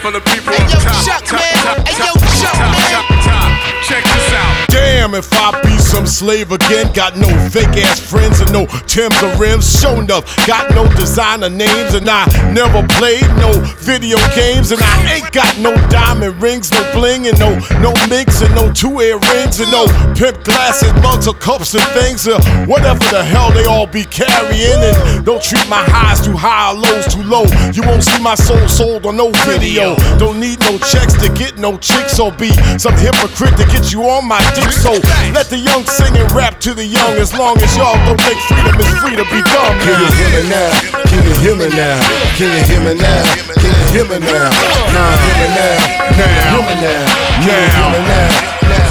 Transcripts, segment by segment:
for the people Hey, up yo, top. Chuck, Top, man. top, Hey, yo, top, Chuck, top, man. top, top. Check this out. Damn, if I be some slave again, got no fake ass friends and no Timbs or rims. Show enough, got no designer names, and I never played no video games, and I ain't got no diamond rings, no bling, and no mix, and no 2 earrings, and no pimp glasses, mugs or cups and things, whatever the hell they all be carrying. And don't treat my highs too high or lows too low. You won't see my soul sold on no video. Don't need no checks to get no chicks, or be some hypocrite to get you on my dick. So let the young sing and rap to the young, as long as y'all don't think freedom is free to be dumb. Can you hear me now? Can you hear me now? Can you hear me now? Can you hear me now? Nah, hear me now. Hear me now. Hear me now.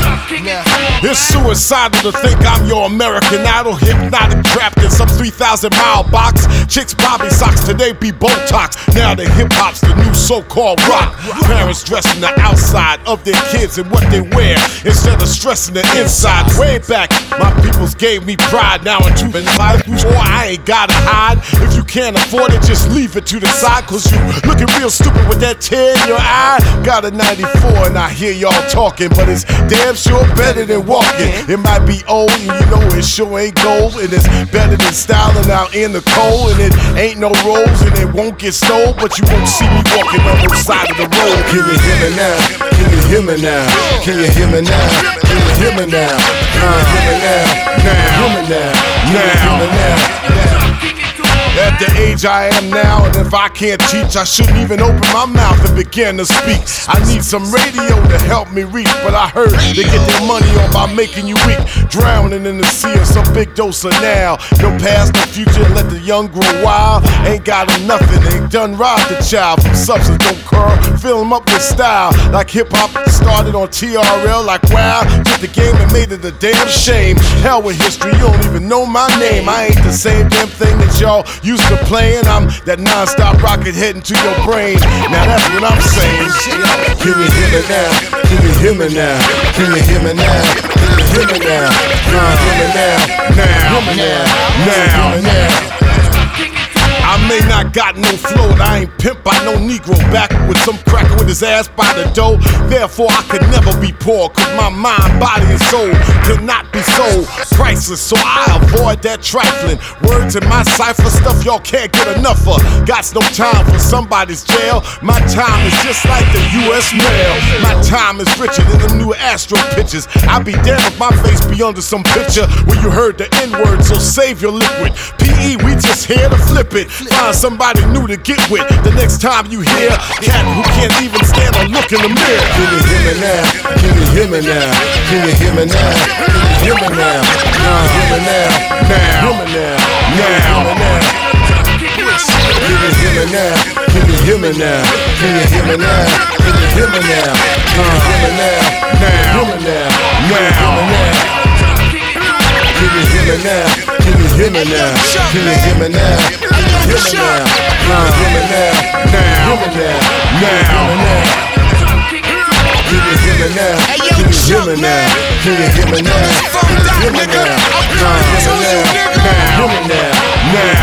It's suicidal to think I'm your American Idol, hypnotic, trapped in some 3,000-mile box. Chicks Bobby socks, today be Botox. Now the hip-hop's the new so-called rock. Parents dressing the outside of their kids and what they wear, instead of stressing the inside. Way back, my peoples gave me pride. Now in 2004, I ain't gotta hide. If you can't afford it, just leave it to the side, cause you looking real stupid with that tear in your eye. Got a 94 and I hear y'all talking, but it's damn sure better than walking. It might be old and you know it sure ain't gold, and it's better than styling out in the cold, and it ain't no rolls and it won't get stole, but you won't see me walking on the side of the road. Can you hear me now? Can you hear me now? Can you hear me now? Can you hear me now? Hear me now. Hear me now. Hear me now. At the age I am now, and if I can't teach, I shouldn't even open my mouth and begin to speak. I need some radio to help me reach, but I heard they get their money on by making you weak. Drowning in the sea of some big dose of now. No past, no future, let the young grow wild. Ain't got them nothing, they done robbed the child from substance, don't curl. Fill them up with style, like hip-hop started on TRL, like wow. Took the game and made it a damn shame. Hell with history, you don't even know my name. I ain't the same damn thing that y'all used to playing. I'm that non-stop rocket heading to your brain. Now that's what I'm saying. Can you hear me now? Can you hear me now? Can you hear me now? Can you hear me now? Hear me now. Hear me now. Hear me now. I may not got no flow, I ain't pimp by no Negro. Back with some cracker with his ass by the dough. Therefore I could never be poor, cause my mind, body, and soul cannot be sold. Priceless, so I avoid that trifling. Words in my cipher, stuff y'all can't get enough of. Got no time for somebody's jail. My time is just like the US mail. My time is richer than them new Astro pictures. I'd be damned if my face be under some picture where you heard the N-word, so save your liquid. PE, we just here to flip it. Find somebody new to get with the next time you hear cat who can't even stand or look in the mirror. Can you hear me now? Can you hear me now? Can you hear me now? Can you hear me now? Hear me now. Hear me now. Hear me now. Can you hear me now? Can you hear me now? Can you hear me now? Can you hear me now? Hear me now. Hear me now. Hear me now. Can you hear me now? Can you hear me now? Can you hear me now? Can you hear me now? Hear me now. Hear me now. Hear me now. Can you hear me now? Can you hear me now? Can you hear me now? Can you hear me now? Hear me now. Hear me now.